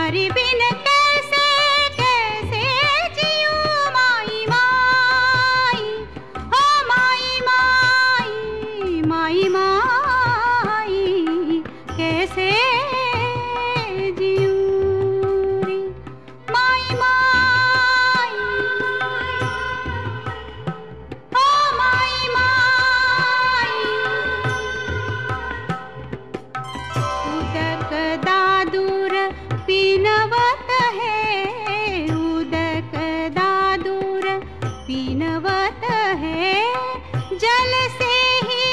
हरि बिन कैसे कैसे जियूं माई माई, हो माई माई माई माई, कैसे जियूं रे माई माई, हो माई माई। उदक दादूर पीनवत है, उदक दादूर पीनवत है, जल से ही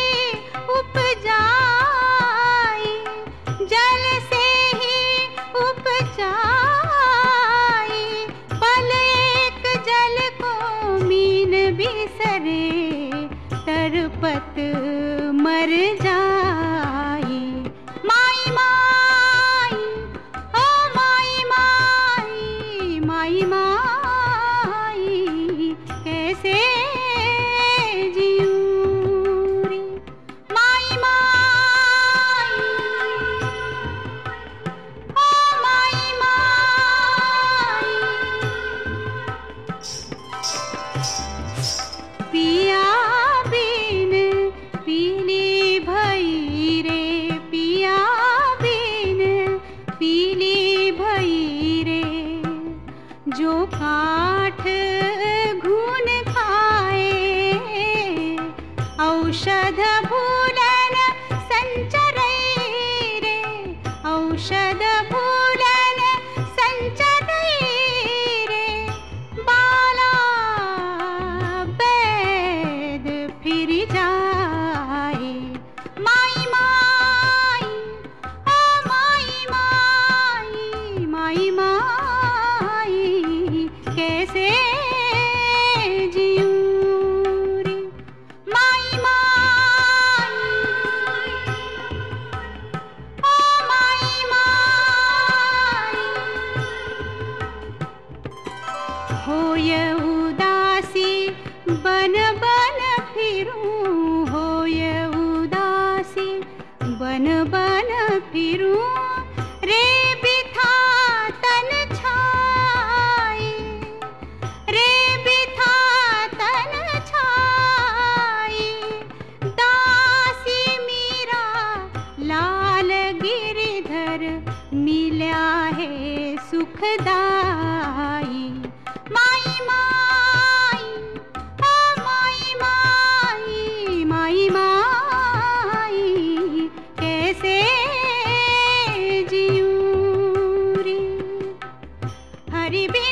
उपजाई, जल से ही उपजाई, पल एक जल को मीन बिसरे, तरपत मर जाई माई माई, ओ माई माई माई माई, कैसे जियूं रे माई माई, ओ माई माई। पिया बिन पीली भई रे, पिया बिन पीली भई रे, जो काठ घून खाए, औषध भूलन संचरई रे, औषध भूलन संचरई रे, बाला बैद फिर जाए माई माई, ओ माई माई माई माई, कैसे जियूं रे माई माई, ओ माई माई। होय उदासी बन बन फिरूं, होय उदासी बन बन फिरूं, रे बिथा तन छाई, रे बिथा तन छाई, दासी मीरा लाल गिरधर मिल्या है सुखदाई माई माई, ओ माई माई माई माई, कैसे जियूं रे हरि